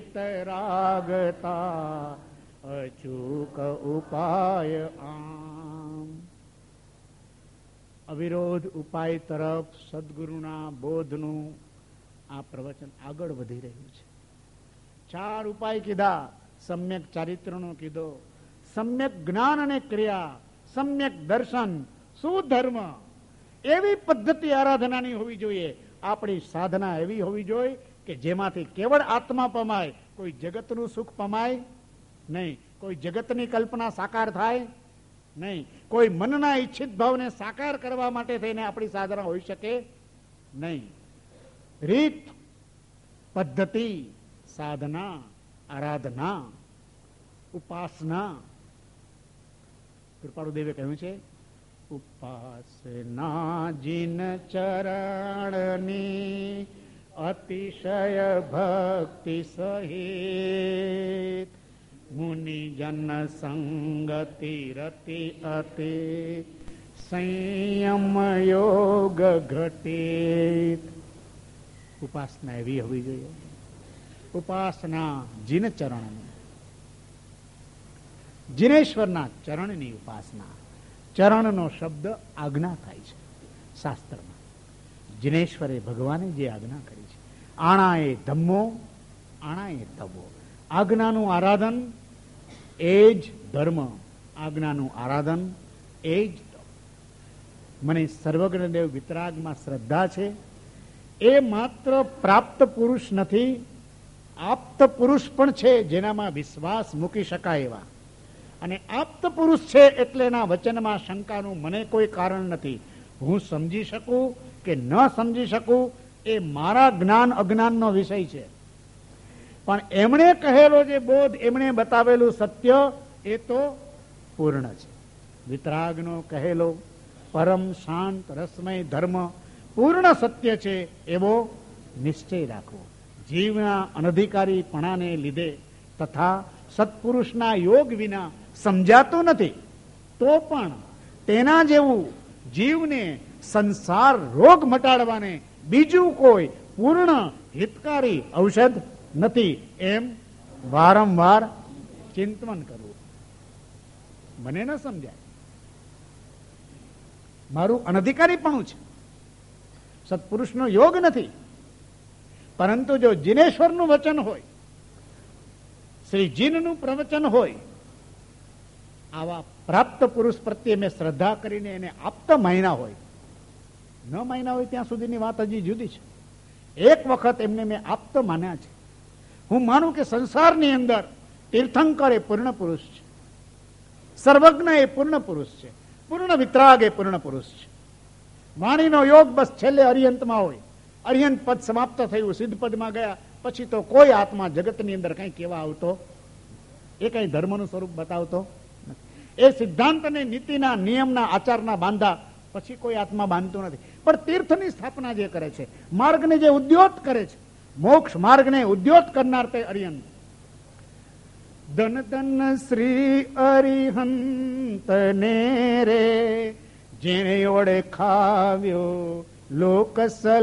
વિતરાગતા, અચૂક ઉપાય આમ. અવિરોધ ઉપાય તરફ સદગુરુના બોધનું આ પ્રવચન આગળ વધી રહ્યું છે. ચાર ઉપાય કીધા. સમ્યક ચારિત્રનો કીધો, સમ્યક જ્ઞાન અને ક્રિયા, સમ્યક દર્શન, સુધર્મ. એવી પદ્ધતિ આરાધનાની હોવી જોઈએ. આપણી સાધના એવી હોવી જોઈએ કે જેમાંથી કેવળ આત્મા પમાય, કોઈ જગતનું સુખ પમાય નહીં, કોઈ જગતની કલ્પના સાકાર થાય નહીં. કોઈ મનના ઈચ્છિત ભાવને સાકાર કરવા માટે થઈને આપણી સાધના હોઈ શકે નહીં. રીત, પદ્ધતિ, સાધના, આરાધના, ઉપાસના. કૃપાળુ દેવે કહ્યું છે, ઉપાસના જીન ચરણની અતિશય ભક્તિ સહિત મુનિ જન સંગતિ રતિ અતિ સંયમ યોગ ઘટિત. ઉપાસના એવી હોવી જોઈએ. ઉપાસના જીન ચરણની, જીનેશ્વરના ચરણની ઉપાસના. ચરણનો શબ્દ આજ્ઞા થાય છે શાસ્ત્રમાં. જીનેશ્વરે ભગવાને જે આજ્ઞા કરી છે, આણા એ ધમ્મો, આણા એ તવો. આજ્ઞાનું આરાધન એ જ ધર્મ, આજ્ઞાનું આરાધન એ જ તપ. મને સર્વજ્ઞદેવ વિતરાગમાં શ્રદ્ધા છે. એ માત્ર પ્રાપ્ત પુરુષ નથી, આપ્ત પુરુષ પણ છે, જેનામાં વિશ્વાસ મૂકી શકાય એવા. અને આપ્ત પુરુષ છે એટલે એના વચનમાં શંકાનું મને કોઈ કારણ નથી. હું સમજી શકું કે ન સમજી શકું એ મારા જ્ઞાન અજ્ઞાનનો વિષય છે. પણ એમણે કહેલો જે બોધ, એમણે બતાવેલું સત્ય એ તો પૂર્ણ છે. વિતરાગનો કહેલો પરમ શાંત રસમય ધર્મ પૂર્ણ સત્ય છે એવો નિશ્ચય રાખવો. જીવના અનધિકારીપણાને લીધે તથા સત્પુરુષના યોગ વિના સમજાતું નથી, તો પણ તેના જેવું જીવને સંસાર રોગ મટાડવાને બીજું કોઈ પૂર્ણ હિતકારી ઔષધ નથી, એમ વારંવાર ચિંતન કરવું. મને ન સમજાય, મારું અનધિકારીપણું છે, સત્પુરુષનો યોગ નથી. પરંતુ જો જીનેશ્વરનું વચન હોય, શ્રી જીનનું પ્રવચન હોય, આવા પ્રાપ્ત પુરુષ પ્રત્યે મેં શ્રદ્ધા કરીને એને આપ્ત માન્યા હોય, ન માન્યા હોય ત્યાં સુધીની વાત હજી જુદી છે. એક વખત એમને મેં આપ્ત માન્યા છે. હું માનું કે સંસારની અંદર તીર્થંકર એ પૂર્ણ પુરુષ છે, સર્વજ્ઞ એ પૂર્ણ પુરુષ છે, પૂર્ણ વિતરાગ એ પૂર્ણ પુરુષ છે. વાણીનો યોગ બસ છેલ્લે અરિયંતમાં હોય, અરિયંત પદ સમાપ્ત થયું, સિદ્ધ પદમાં ગયા પછી તો કોઈ આત્મા જગતની અંદર કઈ કેવા આવતો, એ કઈ ધર્મનું સ્વરૂપ બતાવતો એ સિદ્ધાંત અને નીતિના નિયમના આચારના બાંધા પછી કોઈ આત્મા બાંધતો નથી. પણ તીર્થની સ્થાપના જે કરે છે, માર્ગને જે ઉદ્યોત કરે છે, મોક્ષ માર્ગને ઉદ્યોત કરનાર તે અરિહંત. ધન ધન શ્રી અરિહંત ને રે, જેણે ઓળે ખાવ્યો લોક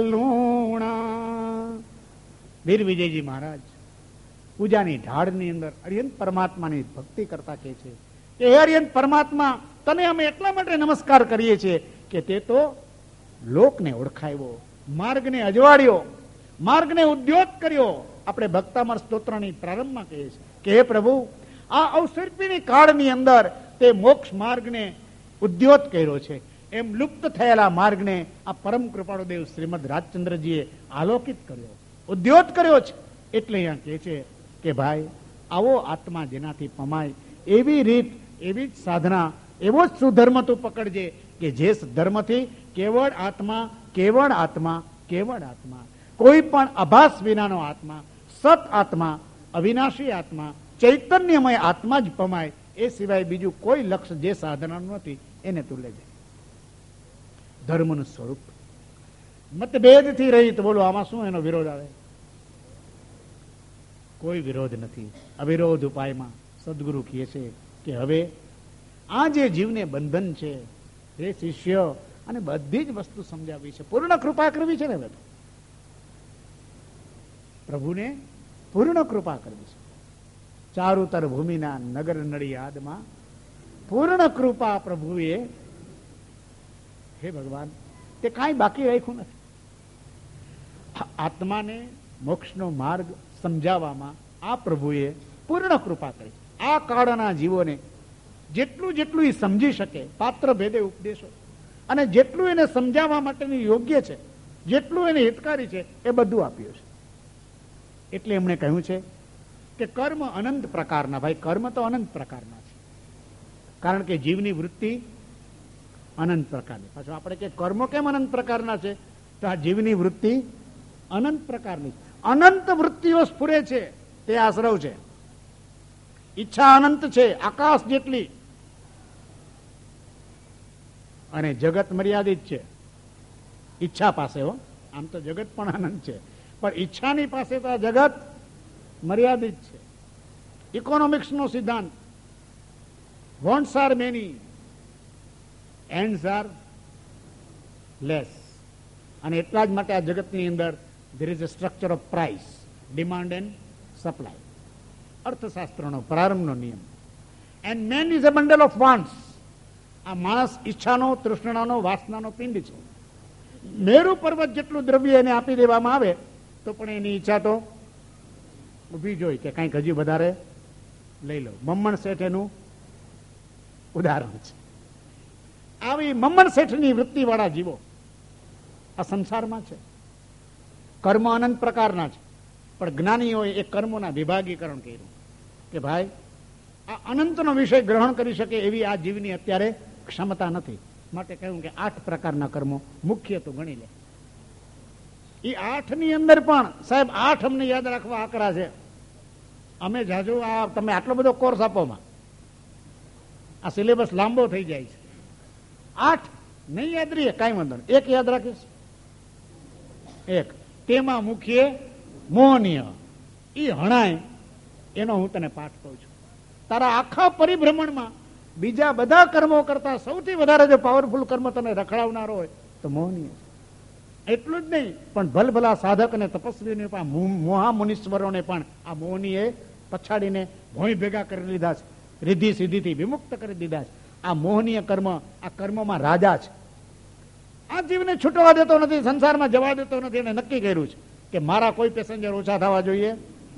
સલુણા. વીર વિજયજી મહારાજ પૂજાની ઢાળની અંદર અરિહંત પરમાત્માની ભક્તિ કરતા કહે છે કે હે અરિહંત પરમાત્મા, તને અમે એટલા માટે નમસ્કાર કરીએ છીએ કે તે તો લોકને ઓળખાવ્યો, માર્ગને અજવાળ્યો, માર્ગને ઉદ્યોત કર્યો. આપણે ભક્તામર સ્તોત્રની પ્રારંભમાં કહીએ છીએ કે હે પ્રભુ, આ અવસર્પિણી કાળની અંદર તે મોક્ષ માર્ગને ઉદ્યોત કર્યો છે. એમ લુપ્ત થયેલા માર્ગને આ પરમ કૃપાળુદેવ શ્રીમદ રાજચંદ્રજીએ આલોકિત કર્યો, ઉદ્યોત કર્યો છે. એટલે અહીંયા કહે છે કે ભાઈ, આવો આત્મા જેનાથી પમાય એવી રીત, એવી જ સાધના, એવો જ સુધર્મ તું પકડજે કે જે ધર્મથી કેવળ આત્મા, કેવળ આત્મા, કેવળ આત્મા, કોઈ પણ આભાસ વિનાનો આત્મા, સત આત્મા, અવિનાશી આત્મા, ચૈતન્યમય આત્મા જ પમાય. એ સિવાય બીજું કોઈ લક્ષ્ય જે સાધનાનું નથી એને તું લેજે. ધર્મનું સ્વરૂપ મતભેદથી રહિત. બોલો, આમાં શું એનો વિરોધ આવે? કોઈ વિરોધ નથી. અવિરોધ ઉપાયમાં સદગુરુ કહે છે કે હવે આ જે જીવને બંધન છે, હે શિષ્ય, અને બધી જ વસ્તુ સમજાવી છે, પૂર્ણ કૃપા કરવી છે ને. હવે પ્રભુને પૂર્ણ કૃપા કરવી છે. ચારુતર ભૂમિના નગર નડિયાદમાં પૂર્ણ કૃપા પ્રભુએ, હે ભગવાન, તે કાંઈ બાકી રાખ્યું નથી. આત્માને મોક્ષનો માર્ગ સમજાવવામાં આ પ્રભુએ પૂર્ણ કૃપા કરી. આ કાળના જીવોને જેટલું જેટલું એ સમજી શકે, પાત્ર ભેદે ઉપદેશો, અને જેટલું એને સમજાવવા માટેનું યોગ્ય છે, જેટલું એને હિતકારી છે, એ બધું આપ્યું છે. એટલે એમણે કહ્યું છે કે કર્મ અનંત પ્રકારના. ભાઈ, કર્મ તો અનંત પ્રકારના છે. કારણ કે જીવની વૃત્તિ અનંત પ્રકારની. પાછું આપણે કે કર્મો કેમ અનંત પ્રકારના છે, તો આ જીવની વૃત્તિ અનંત પ્રકારની. અનંત વૃત્તિઓ સ્ફુરે છે, તે આશ્રવ છે. ઈચ્છા અનંત છે, આકાશ જેટલી. અને જગત મર્યાદિત છે ઈચ્છા પાસે. હો, આમ તો જગત પણ અનંત છે, પણ ઈચ્છાની પાસે તો આ જગત મર્યાદિત છે. ઇકોનોમિક્સ નો સિદ્ધાંત, wants are many, ends are less. અને એટલા જ માટે આ જગતની અંદર there is a structure of price, demand and supply. અર્થશાસ્ત્રનો પ્રારંભનો નિયમ. and man is a bundle of wants. આ માણસ ઈચ્છાનો, તૃષ્ણાનો, વાસનાનો પિંડ છે. મેરુ પર્વત જેટલું દ્રવ્ય એને આપી દેવામાં આવે તો પણ એની ઈચ્છા તો ઉભી જોઈ કે કંઈક હજી વધારે લઈ લો. મમ્મણ શેઠ એનું ઉદાહરણ છે. આવી મમ્મણ શેઠની વૃત્તિવાળા જીવો આ સંસારમાં છે. કર્મ અનંત પ્રકારના છે, પણ જ્ઞાનીઓએ એ કર્મોના વિભાગીકરણ કર્યું કે ભાઈ આ અનંતનો વિષય ગ્રહણ કરી શકે એવી આ જીવની અત્યારે ક્ષમતા નથી. માટે કહ્યું કે આઠ પ્રકારના કર્મો મુખ્ય તો ગણી લે. એ આઠ ની અંદર પણ સાહેબ આઠ અમને યાદ રાખવા આંકડા છે. અમે જાજુ આ તમે આટલો બધો કોર્સ આપોમાં આ સિલેબસ લાંબો થઈ જાય છે. આઠ નહીં યાદ રહીએ કાંઈ વાંધો નહીં, એક યાદ રાખીશ. એક તેમાં મુખ્ય મોહનીય, ઈ હણાય એનો હું તને પાઠ કહું છું. તારા આખા પરિભ્રમણમાં બીજા બધા કર્મો કરતા સૌથી વધારે જો પાવરફુલ કર્મ તને રખડાવનારો હોય તો મોહનીય. એટલું જ નહીં, પણ ભલભલા સાધક અને તપસ્વીને મોહા મુનીશ્વરોને પણ આ મોહનીએ પછાડીને ભોંય ભેગા કરી લીધા છે, રિદ્ધિ સિદ્ધિથી વિમુક્ત કરી દીધા છે. આ મોહનીય કર્મ આ કર્મમાં રાજા છે. આ જીવને છૂટવા દેતો નથી, સંસારમાં જવા દેતો નથી. એને નક્કી કર્યું છે કે મારા કોઈ પેસેન્જર ઓછા થવા જોઈએ.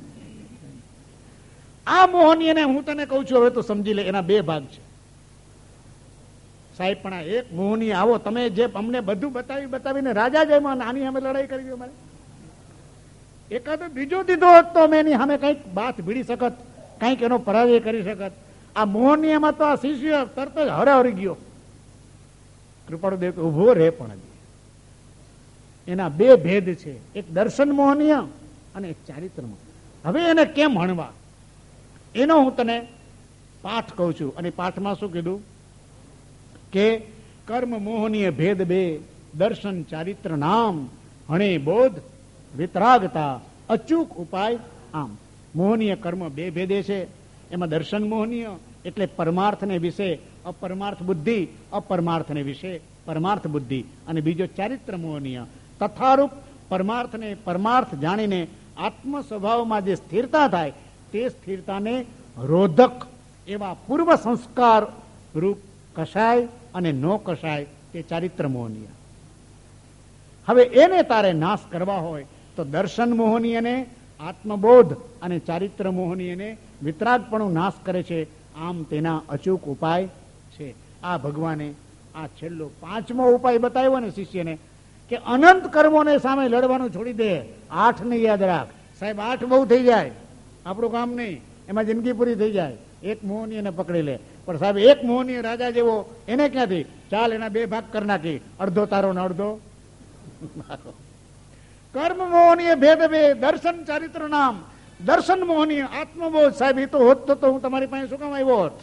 આ મોહનીયને હું તને કહું છું, હવે તો સમજી લે. એના બે ભાગ છે સાહેબ. પણ આ એક મોહનીય આવો તમે જે અમને બધું બતાવી બતાવીને રાજા જ એમાં આની સામે લડાઈ કરી અમારે. એકાદો બીજો દીધો હોત તો અમે એની સામે કઈક બાથ ભીડી શકત, કઈક એનો પરાજય કરી શકત. આ મોહનીયમાં તો આ શિષ્ય તરત જ હરે હરી ગયો. કૃપાળુ દેવ ઉભો રે, પણ એના બે ભેદ છે, એક દર્શન મોહનીય અને એક ચારિત્ર મોહનીય. હવે એને કેમ હણવા એનો હું તને પાઠ કહું છું. અને પાઠમાં શું કીધું કે કર્મ મોહનીય ભેદ બે, દર્શન ચારિત્ર નામ, હણે બોધ વિતરાગતા અચૂક ઉપાય આમ. મોહનીય કર્મ બે ભેદે છે. એમાં દર્શન મોહનીય એટલે પરમાર્થને વિશે અપરમાર્થ બુદ્ધિ, અપરમાર્થને વિશે પરમાર્થ બુદ્ધિ. અને બીજો ચારિત્ર મોહનીય તથારૂપ પરમાર્થને પરમાર્થ જાણીને આત્મ સ્વભાવમાં જે સ્થિરતા થાય તે સ્થિરતાને રોધક એવા પૂર્વ સંસ્કાર રૂપ કશાય અને નો કશાય તે ચારિત્ર મોહનીય. હવે એને તારે નાશ કરવા હોય તો દર્શન મોહનીયને આત્મબોધ અને ચારિત્ર મોહનીયને વિતરાગપણું નાશ કરે છે. આમ તેના અચૂક ઉપાય છે. આ ભગવાને આ છેલ્લો પાંચમો ઉપાય બતાવ્યો ને શિષ્યને કે અનંત કર્મોને સામે લડવાનું છોડી દે. આઠ ને યાદ રાખ સાહેબ. આઠ બહુ થઈ જાય, આપણું કામ નહીં, એમાં જિંદગી પૂરી થઈ જાય. એક મોહનીયને પકડી લે. પણ સાહેબ એક મોહનીય રાજા જેવો એને ક્યાંથી? ચાલ એના બે ભાગ કરી નાખી, અડધો તારો ને અડધો મારો. કર્મ મોહનીય ભેદ બે, દર્શન ચારિત્ર નામ. દર્શન મોહનીય આત્મબોધ. સાહેબ એ તો હોત તો હું તમારી પાસે શું કામ આવ્યો હોત?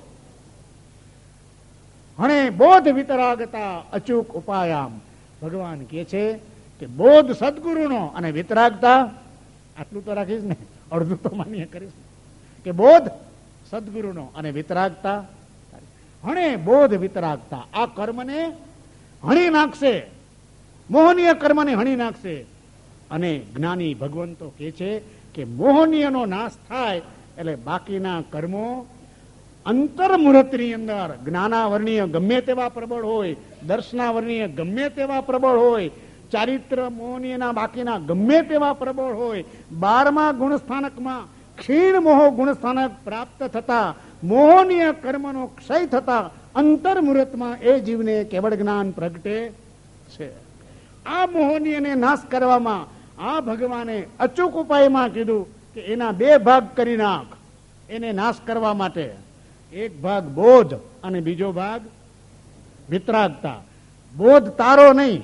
હણે બોધ વિતરાગતા અચૂક ઉપાયામ. ભગવાન કે છે કે બોધ સદગુરુનો અને વિતરાગતા આટલું તો રાખીશ ને, અડધું તો માન્ય કરીશ કે બોધ સદગુરુનો અને વિતરાગતા. હણે બોધ વિતરાગતા આ કર્મને હણી નાખશે, મોહનીય કર્મને હણી નાખશે. અને જ્ઞાની ભગવંતો કે છે કે મોહનીયનો નાશ થાય એટલે બાકીના કર્મો અંતર્મુહૂર્તની અંદર જ્ઞાનાવર્ણીય ગમે તેવા પ્રબળ હોય, દર્શનાવર્ણીય ગમે તેવા પ્રબળ હોય, ચારિત્ર મોહનીયના બાકીના ગમે તેવા પ્રબળ હોય, બારમા ગુણસ્થાનકમાં ક્ષીણ મોહ ગુણસ્થાનક પ્રાપ્ત થતા મોહનીય કર્મનો ક્ષય થતા અંતર્મુહૂર્તમાં એ જીવને કેવળ જ્ઞાન પ્રગટે છે. આ મોહનીયને નાશ કરવામાં આ ભગવાને અચૂક ઉપાયમાં કીધું કે એના બે ભાગ કરી નાખ. એને નાશ કરવા માટે એક ભાગ બોધ અને બીજો ભાગ વિતરાગતા. બોધ તારો નહીં,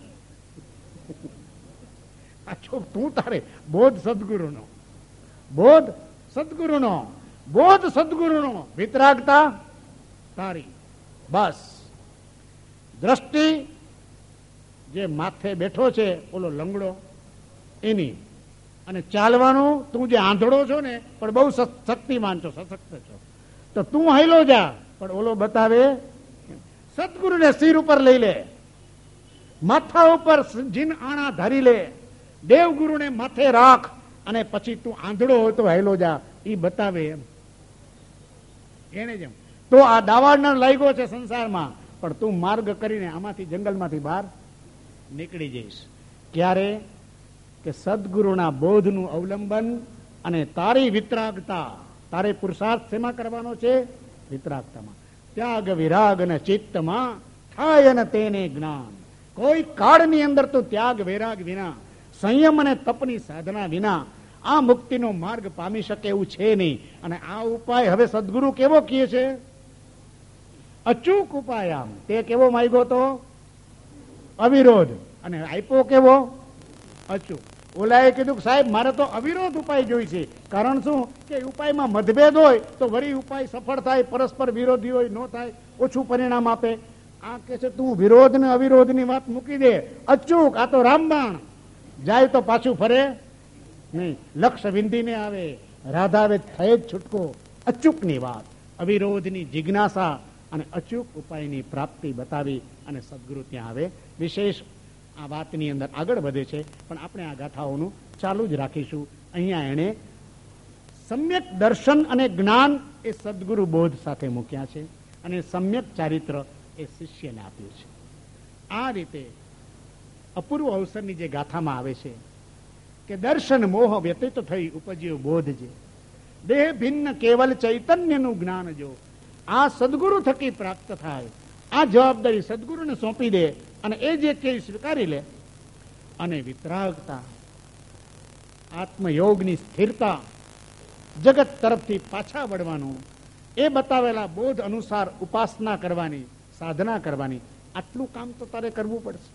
તું તારે. બોધ સદગુરુનો, બોધ સદગુરુનો, બોધ સદગુરુનો, વિતરાગતા તારી. બસ દ્રષ્ટિ જે માથે બેઠો છે ઓલો લંગડો એની, અને ચાલવાનું તું જે આંધળો છો ને પણ બહુ શક્તિમાન છો, સશક્ત છો, તો તું હાઈલો જા, પણ ઓલો બતાવે. સદગુરુને શિર ઉપર લઈ લે, માથા ઉપર જીન આણા ધરી લે, દેવગુરુને માથે રાખ, અને પછી તું આંધળો હોય તો હાઈલો જા, એ બતાવે એમ. એને જેમ તો આ દાવાડનો લાગ્યો છે સંસારમાં, પણ તું માર્ગ કરીને આમાંથી જંગલમાંથી બહાર નીકળી જઈશ. ક્યારે? કે સદગુરુના બોધનું અવલંબન અને તારી વિતરાગતા. તારે પુરુષાર્થ શેમાં કરવાનો છે? વિતરાગતામાં. ત્યાગ વિરાગ અને ચિત્તમાં થાય અને તેને જ્ઞાન. કોઈ કાળની અંદર તો ત્યાગ વૈરાગ વિના, સંયમ અને તપની સાધના વિના આ મુક્તિનો માર્ગ પામી શકે એવું છે નહીં. અને આ ઉપાય હવે સદગુરુ કેવો કહે છે? અચૂક ઉપાય. આમ તે કેવો માંગ્યો તો? અવિરોધ. અને આપ્યો કેવો? અચૂક. ઓલાએ કીધું સાહેબ મારે તો અવિરોધ ઉપાય જોઈ છે. કારણ શું? કે ઉપાયમાં મતભેદ હોય તો વળી ઉપાય સફળ થાય, પરસ્પર વિરોધી હોય ન થાય, ઓછું પરિણામ આપે. આ કે છે તું વિરોધ ને અવિરોધ ની વાત મૂકી દે. અચૂક. આ તો રામબાણ જાય તો પાછું ફરે નહીં. લક્ષ્ય વિંધીને આવે, રાધા આવે થાય જ છૂટકો. અચૂકની વાત, અવિરોધની જિજ્ઞાસા અને અચૂક ઉપાયની પ્રાપ્તિ બતાવી અને સદગુરુ ત્યાં આવે. વિશેષ આ વાતની અંદર આગળ વધે છે, પણ આપણે આ ગાથાઓનું ચાલુ જ રાખીશું. અહીંયા એણે સમ્યક દર્શન અને જ્ઞાન એ સદગુરુ બોધ સાથે મૂક્યા છે, અને સમ્યક ચારિત્ર એ શિષ્યને આપ્યું છે. આ રીતે અપૂર્વ અવસરની જે ગાથામાં આવે છે કે દર્શન મોહ વ્યતીત થઈ ઉપજ્યો બોધ જે, દેહ ભિન્ન કેવલ ચૈતન્યનું જ્ઞાન જો. આ સદગુરુ થકી પ્રાપ્ત થાય. આ જવાબદારી સદગુરુને સોંપી દે અને એ જે કે સ્વીકારી લે. અને વિતરાગતા, આત્મયોગની સ્થિરતા, જગત તરફથી પાછા વળવાનું, એ બતાવેલા બોધ અનુસાર ઉપાસના કરવાની, સાધના કરવાની. આટલું કામ તો તારે કરવું પડશે.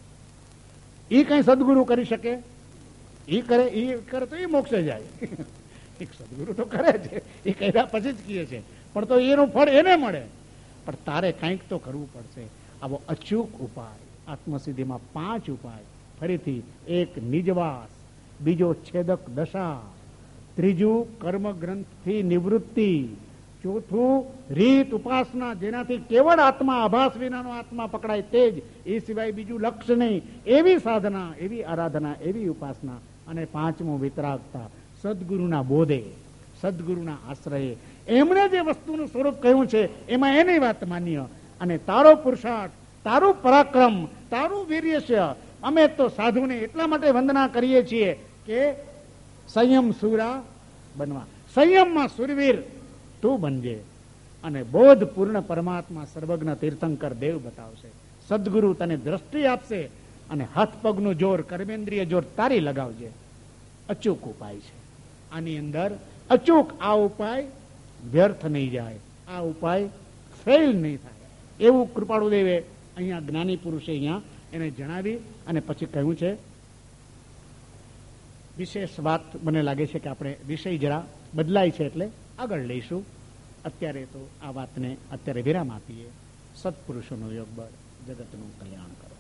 એ કઈ સદગુરુ કરી શકે? એ કરે એ કરે તો એ મોક્ષે જાય. એક સદગુરુ તો કરે છે, એ કર્યા પછી જ કહે છે, પણ તો એનું ફળ એને મળે. પણ તારે કંઈક તો કરવું પડશે. આવો અચૂક ઉપાય આત્મસિદ્ધિમાં પાંચ ઉપાય. ફરીથી એક નિજવાસ, બીજો છેદક દશા, ત્રીજું કર્મ ગ્રંથથી નિવૃત્તિ, ચોથું રીત ઉપાસના જેનાથી કેવળ આત્મા, આભાસ વિનાનો આત્મા પકડાય તે જ, એ સિવાય બીજું લક્ષ્ય નહીં, એવી સાધના, એવી આરાધના, એવી ઉપાસના. અને પાંચમું વિતરાગતા, સદગુરુના બોધે, સદગુરુના આશ્રયે. એમણે જે વસ્તુનું સ્વરૂપ કહ્યું છે એમાં એની વાત માન્ય. અને તારો પુરુષાર્થ, તારું પરાક્રમ, તારું વીર્ય છે. અમે તો સાધુને એટલા માટે વંદના કરીએ છીએ કે સંયમ સુરા બનવા. સંયમમાં સુરવીર તું બનજે. અને બોધ પૂર્ણ પરમાત્મા સર્વજ્ઞ તીર્થંકર દેવ બતાવશે. સદગુરુ તને દ્રષ્ટિ આપશે અને હાથ પગનું જોર, કર્મેન્દ્રિય જોર તારી લગાવજે. અચૂક ઉપાય છે. આની અંદર અચૂક આ ઉપાય વ્યર્થ નહીં જાય, આ ઉપાય ફેલ નહીં થાય, એવું કૃપાળુ દેવે અહીંયા જ્ઞાની પુરુષે અહીંયા એને જણાવી અને પછી કહ્યું છે. વિશેષ વાત મને લાગે છે કે આપણે વિષય જરા બદલાય છે એટલે આગળ લઈશું. અત્યારે તો આ વાતને અત્યારે વિરામ આપીએ. સત્પુરુષોનો યોગ બળ જગતનું કલ્યાણ કરે.